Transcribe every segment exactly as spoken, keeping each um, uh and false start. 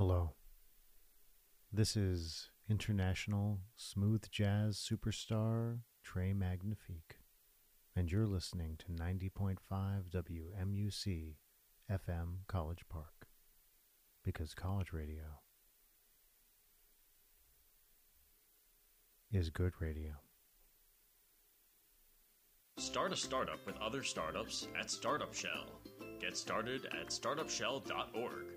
Hello. This is international smooth jazz superstar Trey Magnifique, and you're listening to ninety point five W M U C F M College Park, because college radio is good radio. Start a startup with other startups at Startup Shell. Get started at startup shell dot org.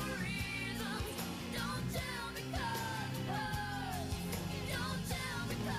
Don't tell me 'cause it hurts. Don't tell me 'cause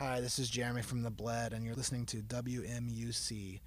Hi, this is Jeremy from The Bled, and you're listening to W M U C.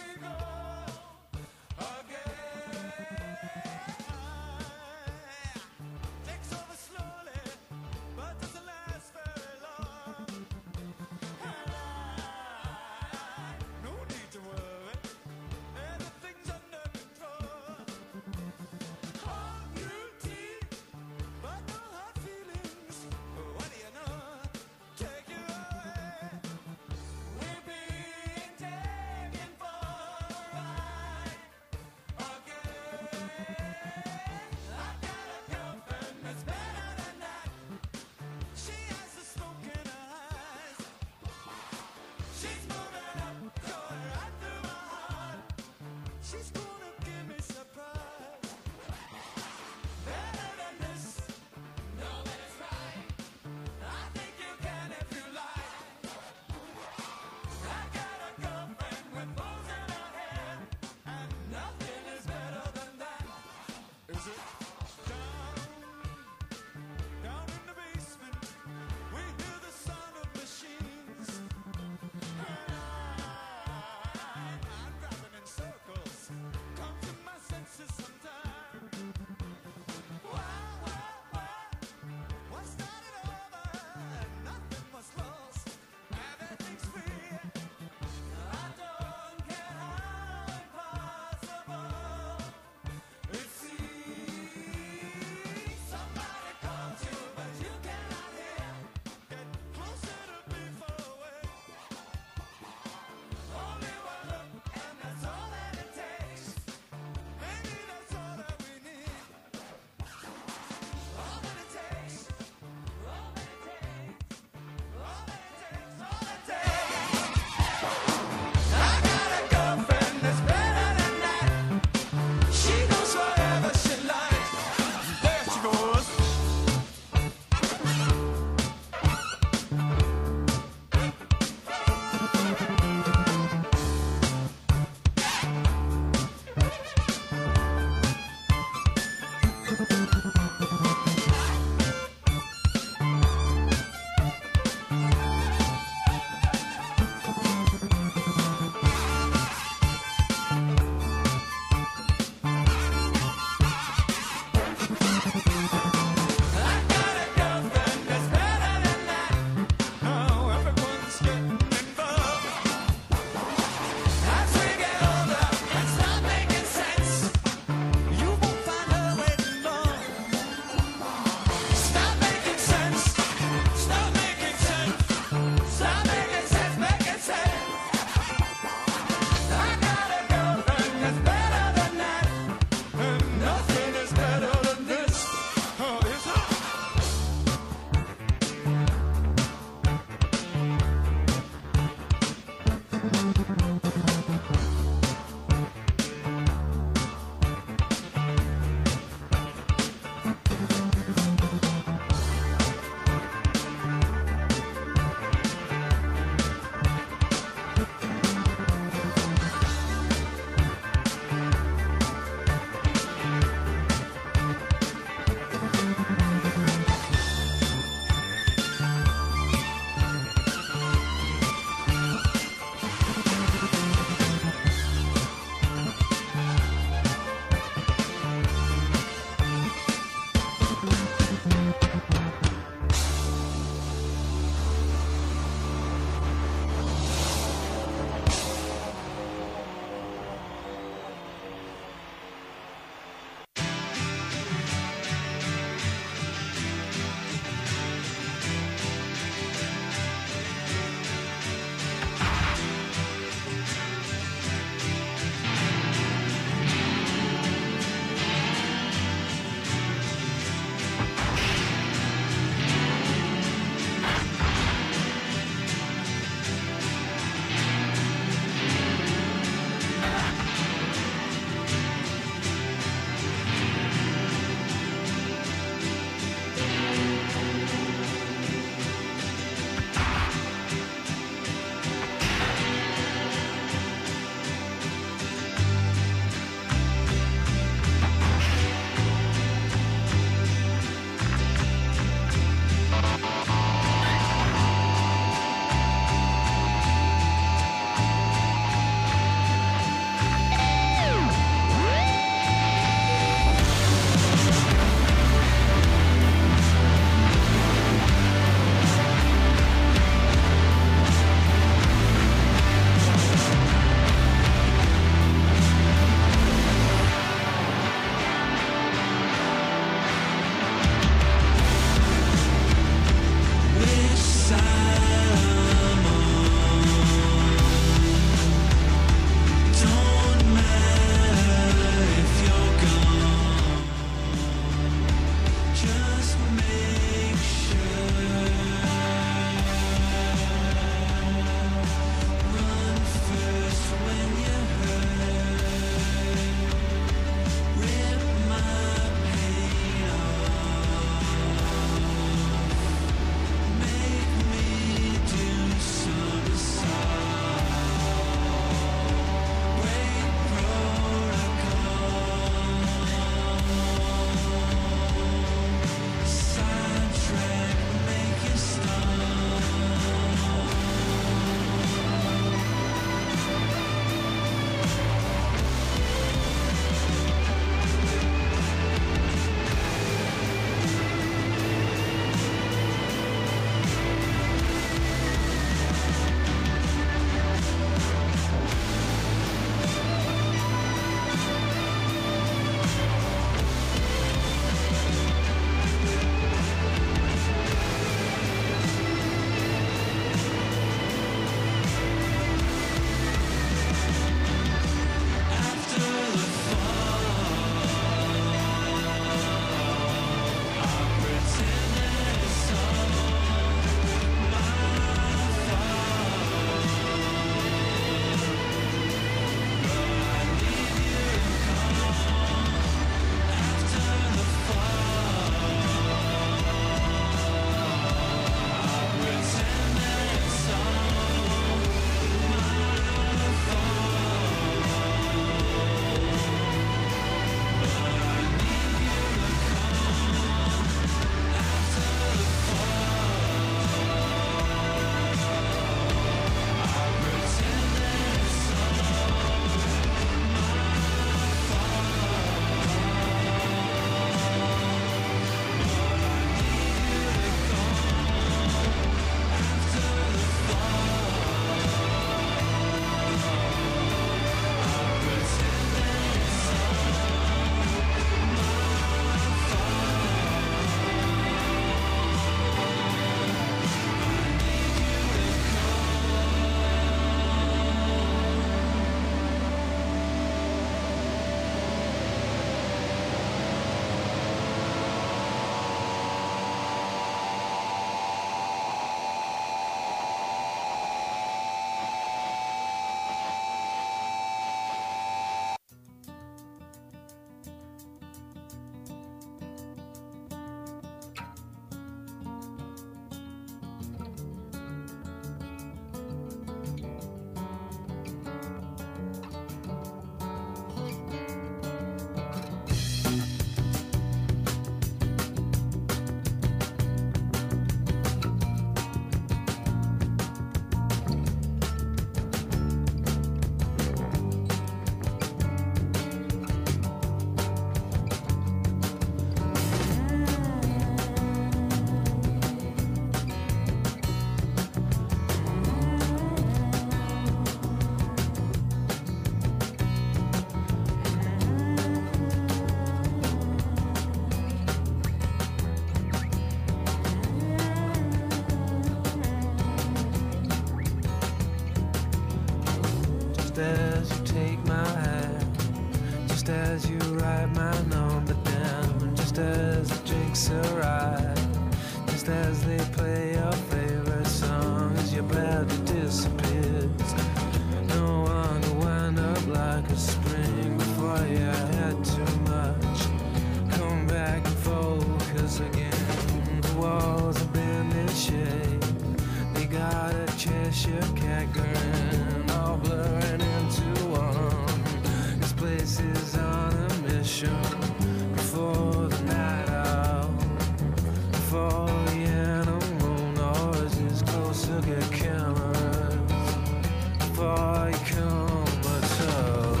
just as you take my hand, just as you write my number down, just as the drinks arrive, just as they play your favorite song, as your bladder disappears. No one to wind up like a spring before you had too much. Come back and focus again. The walls have been in shape. They got a Cheshire cat grin, all blurring into one. This place is on a mission. Before the night out, before the animal noises closer get cameras, before you come at all.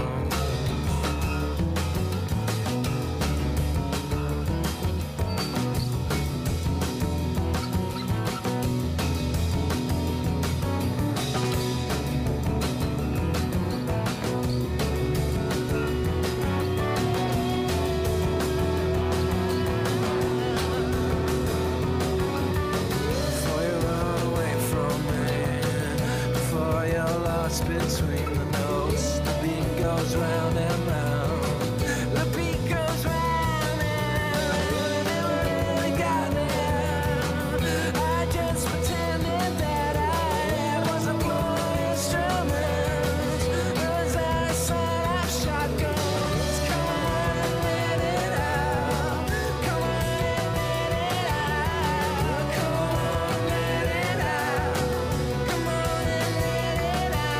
Between the notes, the beat goes round and round. The beat goes round and round, and really got there. I just pretended that I was a blowing instrument. As I set up shotguns, come on and let it out. Come on and let it out. Come on, let it out. Come on and let it out.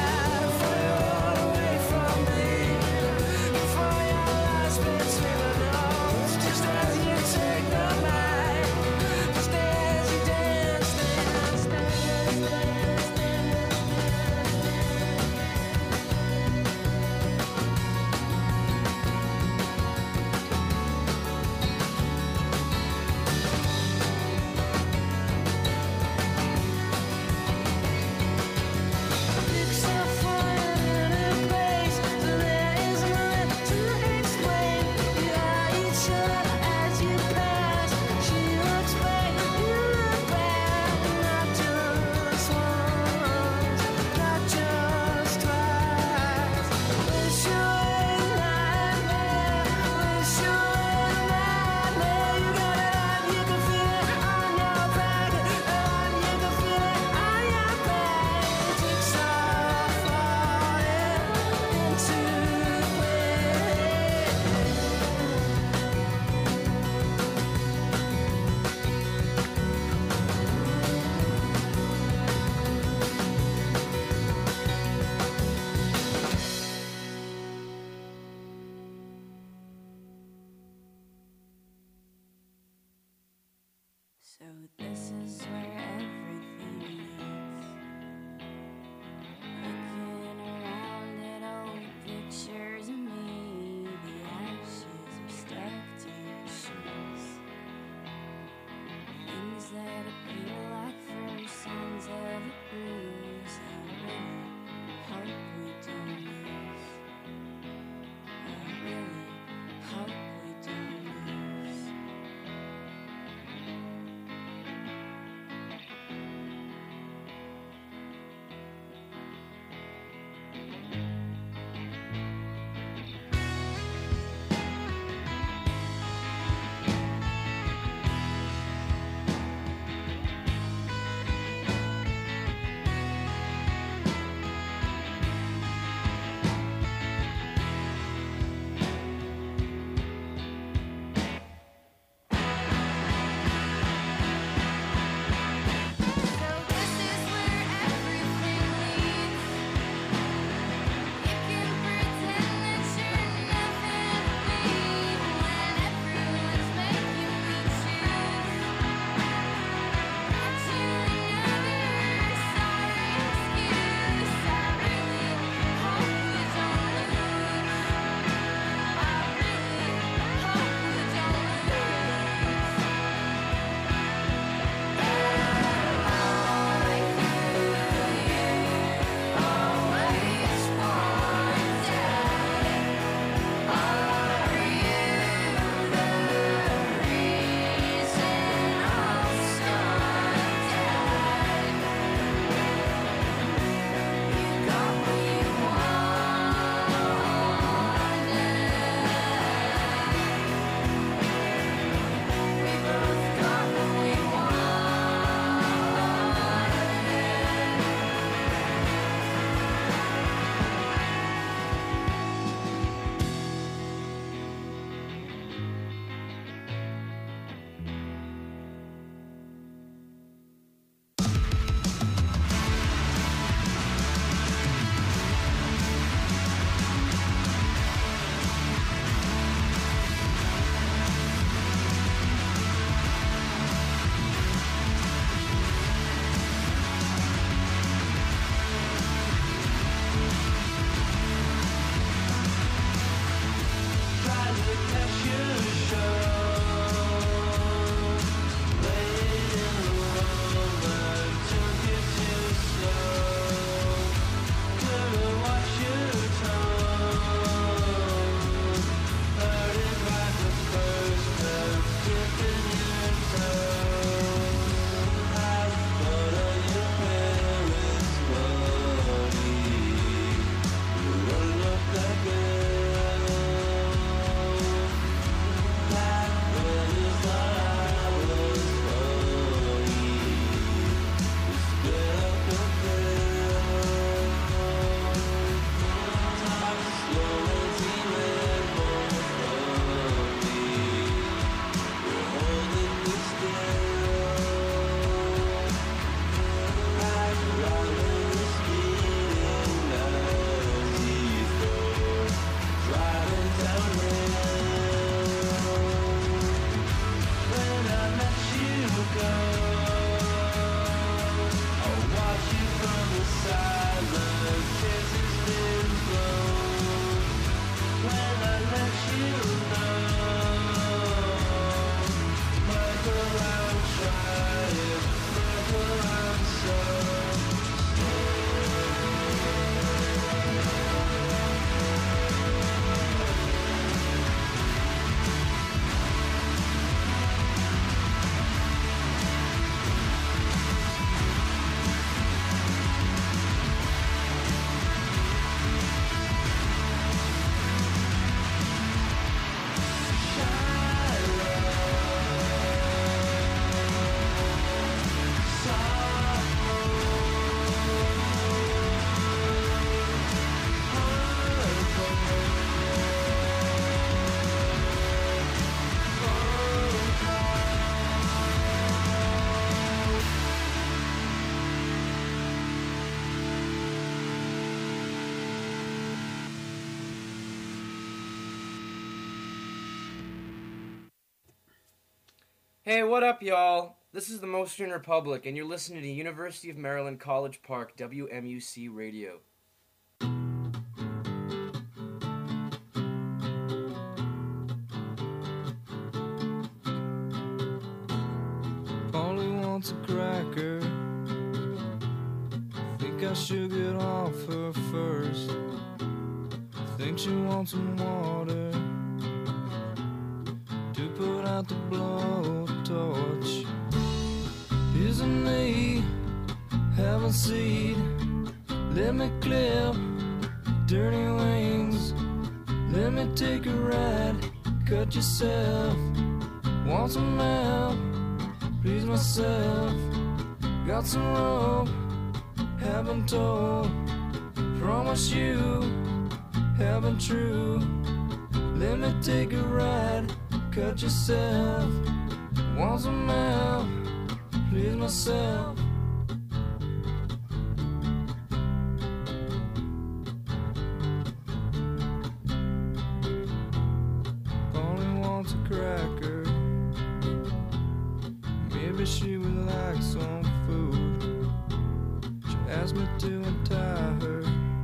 So this is where everything leads. Looking around at old pictures of me, the ashes are stuck to your shoes. Things that appear like first signs of a bruise. I really hope we don't lose. I really hope we don't lose. Hey, what up, y'all? This is the Mostern Republic, and you're listening to University of Maryland College Park W M U C Radio. Only wants a cracker. Think I should get off her first. Think she wants some water to put out the blowtorch. Isn't me have a seed? Let me clip dirty wings. Let me take a ride. Cut yourself. Want some help? Please myself. Got some rope. Haven't told. Promise you. Haven't true. Let me take a ride. Cut yourself. Want some help? Please myself. Only wants a cracker. Maybe she would like some food. She asked me to untie her.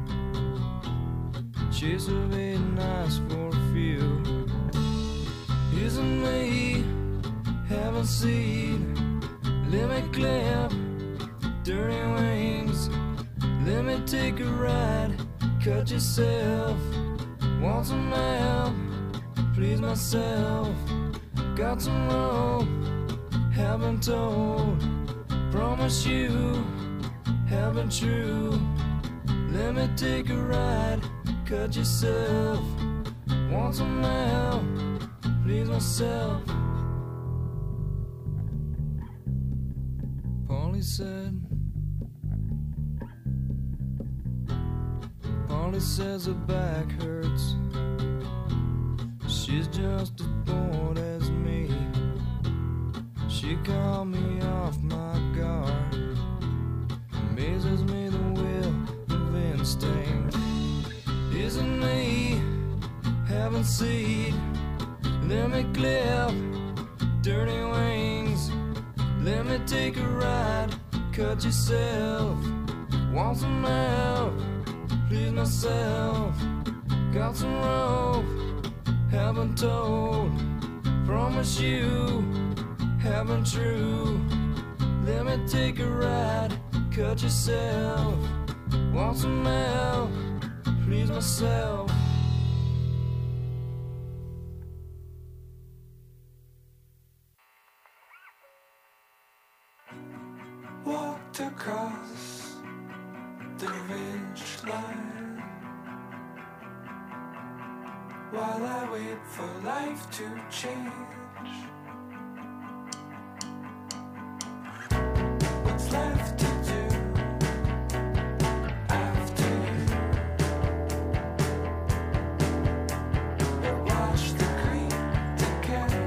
Chase her very nice for a few. Isn't me having seed? Let me clip dirty wings. Let me take a ride. Cut yourself. Want some help? Please myself. Got some rope. Haven't told. Promise you. Haven't true. Let me take a ride. Cut yourself. Want some help? Please myself. Polly said. Polly says her back hurts. She's just as bored as me. She called me off my guard. Amazes me the will of instinct. Isn't me having seed? Let me clip dirty wings. Let me take a ride. Cut yourself. Want some help? Please myself. Got some rope. Haven't told. Promise you. Haven't true. Let me take a ride. Cut yourself. Want some help? Please myself. Walked across the ridge line while I wait for life to change. What's left to do after you? Wash the green decay.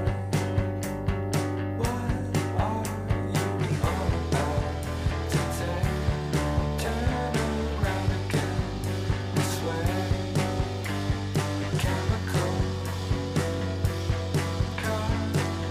What are you all about today? Turn around again this way. Chemical car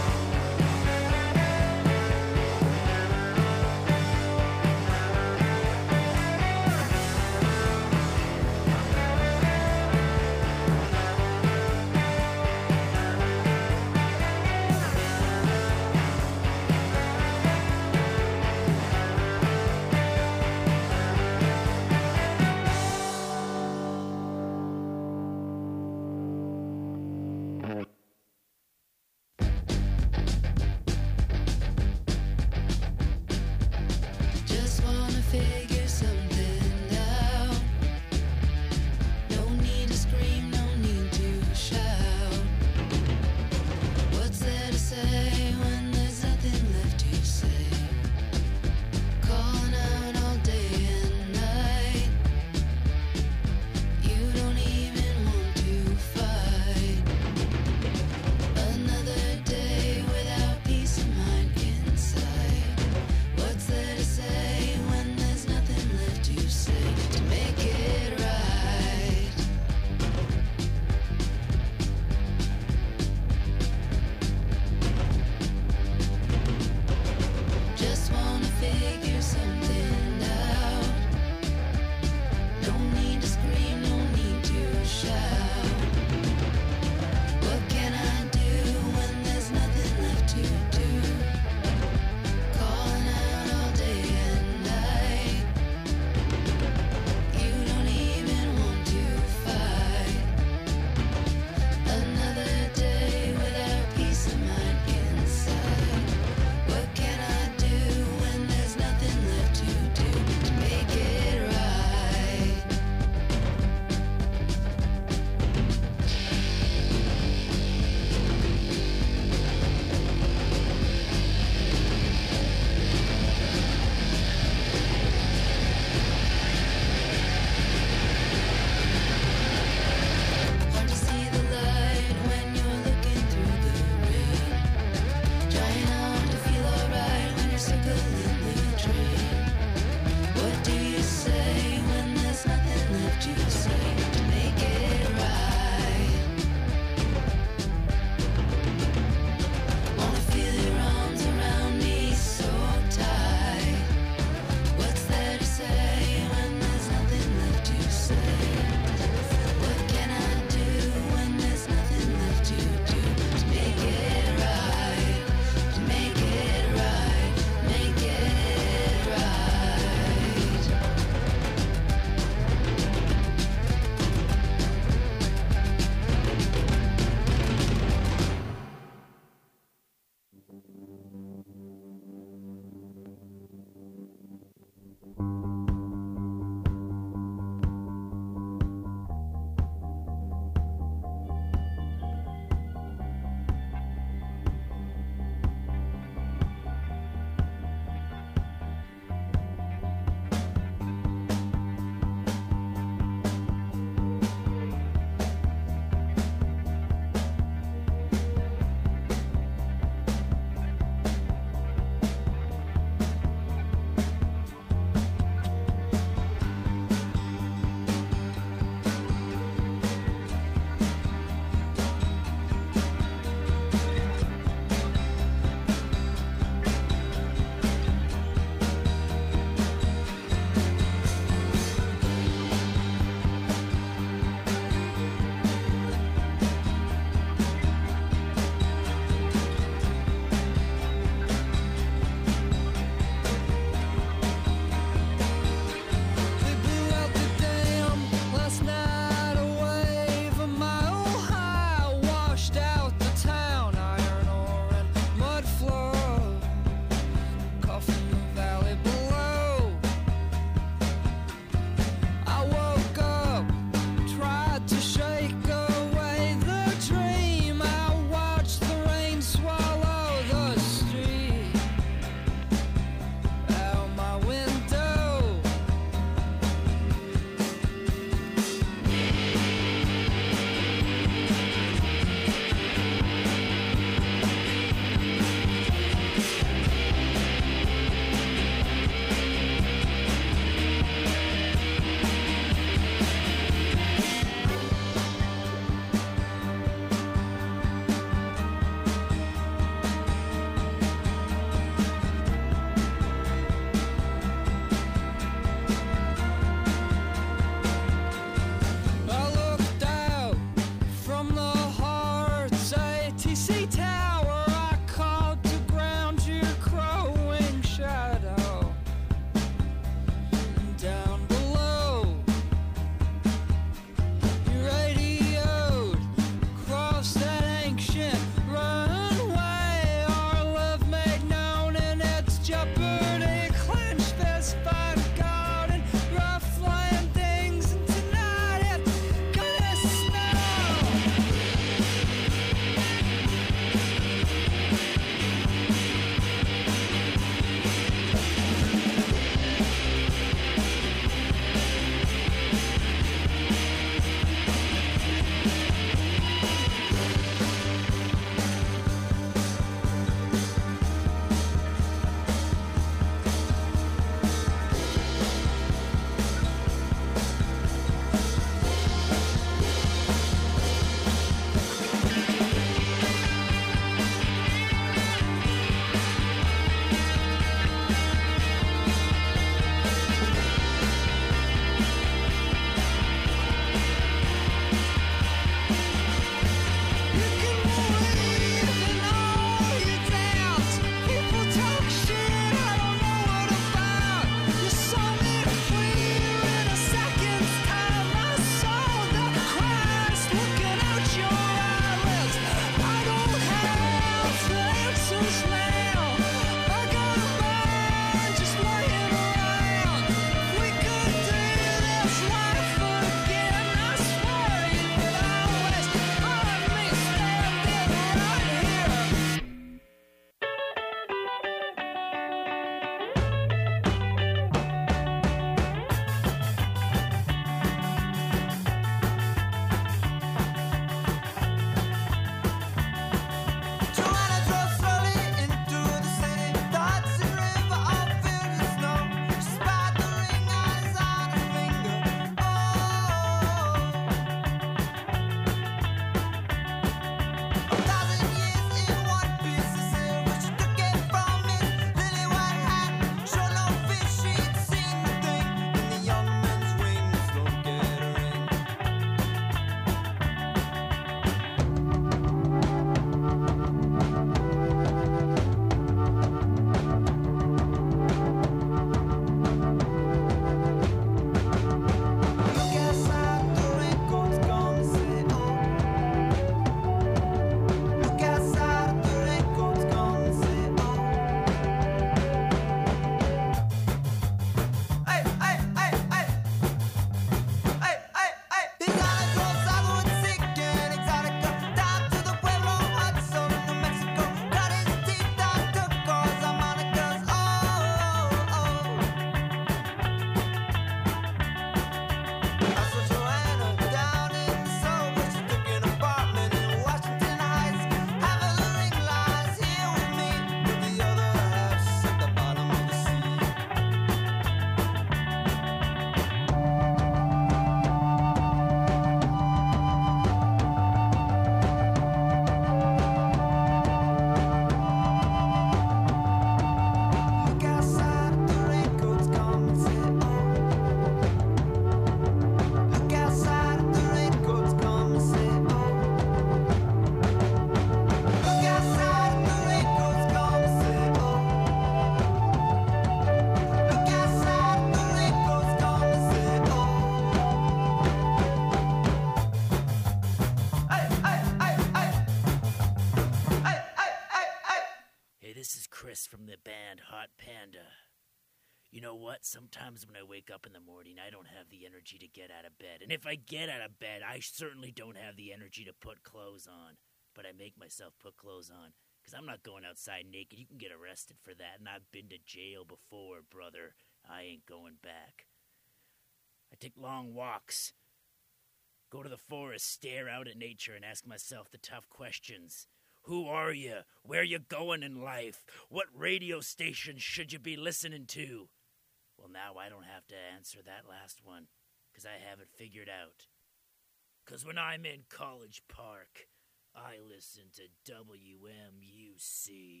the band Hot Panda. You know what? Sometimes when I wake up in the morning, I don't have the energy to get out of bed. And if I get out of bed, I certainly don't have the energy to put clothes on. But I make myself put clothes on, because I'm not going outside naked. You can get arrested for that, and I've been to jail before, brother. I ain't going back. I take long walks, go to the forest, stare out at nature, and ask myself the tough questions. Who are you? Where you going in life? What radio station should you be listening to? Well, now I don't have to answer that last one, because I have it figured out. Because when I'm in College Park, I listen to W M U C.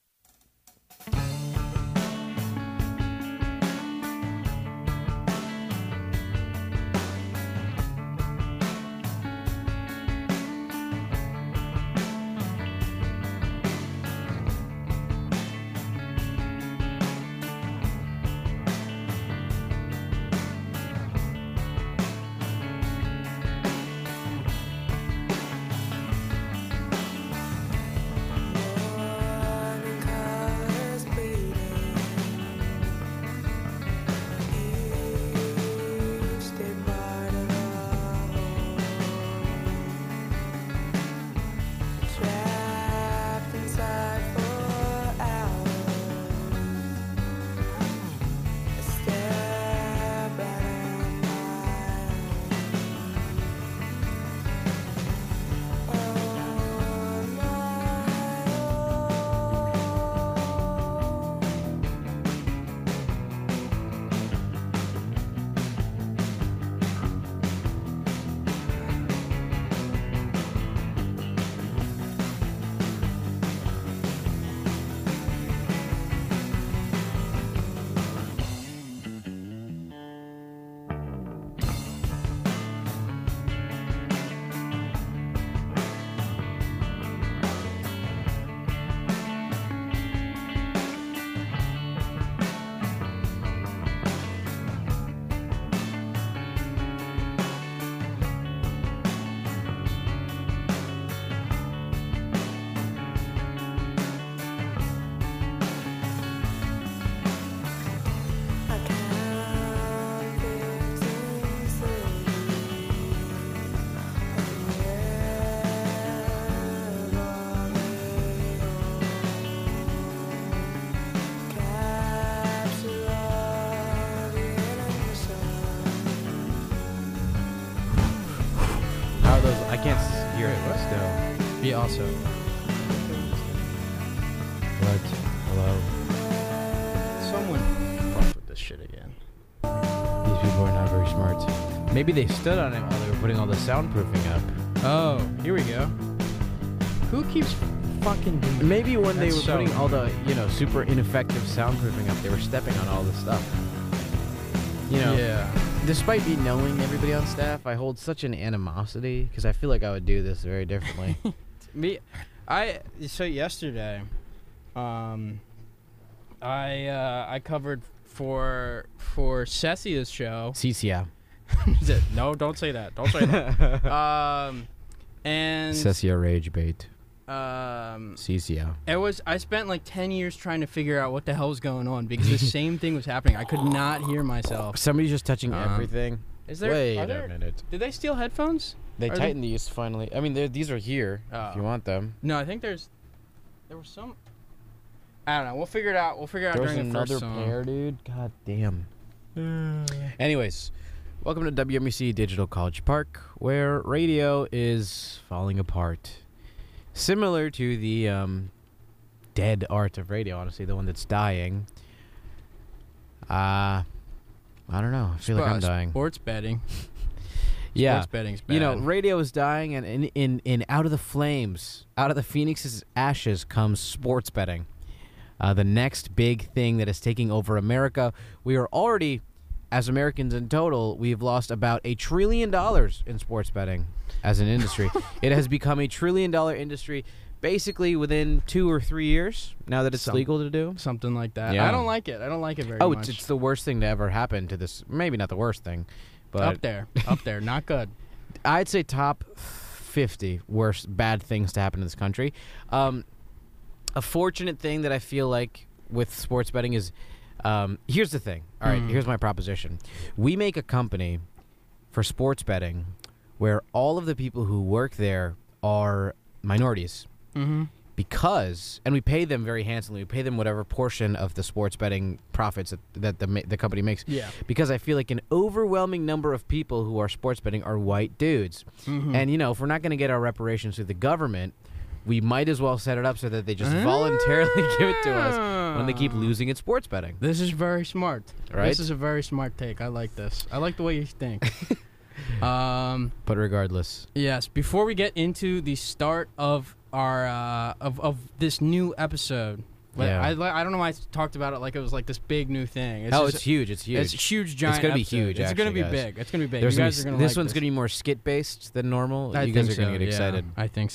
I can't s- hear it, but still. Me also. What? Hello? Someone fucked with this shit again. These people are not very smart. Maybe they stood on it while they were putting all the soundproofing up. Oh, here we go. Who keeps fucking doing that? Maybe when they That's were so putting all the, annoying. you know, super ineffective soundproofing up, they were stepping on all the stuff. You know, Yeah. despite me knowing everybody on staff, I hold such an animosity because I feel like I would do this very differently. Me, I so yesterday, um, I uh, I covered for for Cecia's show. Cecia. Is it? No, don't say that. Don't say that. um, and Cecia rage bait. um, Cecia. it was. I spent like ten years trying to figure out what the hell was going on because the same thing was happening. I could not hear myself. Somebody's just touching Um, everything. Is there? Wait are a there, minute. Did they steal headphones? They Are tightened these finally. I mean, they're- these are here Oh. if you want them. No, I think there's. There was some. I don't know. We'll figure it out. We'll figure it out There's during the another first song. pair, dude. God damn. Anyways, welcome to W M U C Digital College Park, where radio is falling apart. Similar to the um, dead art of radio, honestly, the one that's dying. Uh, I don't know. I feel like I'm Sp- dying. Sports betting. Yeah. Sports betting's bad. You know, radio is dying, and in, in, in out of the flames, out of the phoenix's ashes comes sports betting. Uh, the next big thing that is taking over America. We are already, as Americans in total, we've lost about a trillion dollars in sports betting as an industry. It has become a trillion dollar industry basically within two or three years now that it's Some- legal to do. Something like that. Yeah. I don't like it. I don't like it very Oh, much. it's, it's the worst thing to ever happen to this. Maybe not the worst thing, but up there. Up there. Not good. I'd say top fifty worst bad things to happen in this country. Um, a fortunate thing that I feel like with sports betting is, um, here's the thing. All right, Mm. here's my proposition. We make a company for sports betting where all of the people who work there are minorities. Mm-hmm. Because, and we pay them very handsomely. We pay them whatever portion of the sports betting profits that, that the ma- the company makes. Yeah. Because I feel like an overwhelming number of people who are sports betting are white dudes. Mhm. And, you know, if we're not going to get our reparations through the government, we might as well set it up so that they just voluntarily give it to us when they keep losing at sports betting. This is very smart. Right? This is a very smart take. I like this. I like the way you think. um, But regardless. yes. Before we get into the start of our uh, of of this new episode, like, Yeah. I li- I don't know why I talked about it like it was like this big new thing. It's oh, just- it's huge. It's huge. It's a huge, giant. It's going to be episode. huge, It's going to actually, be guys. big. It's going to be big. There's you gonna guys be, are going to this like one's going to be more skit-based than normal. I you think guys are so, going to get yeah. excited. I think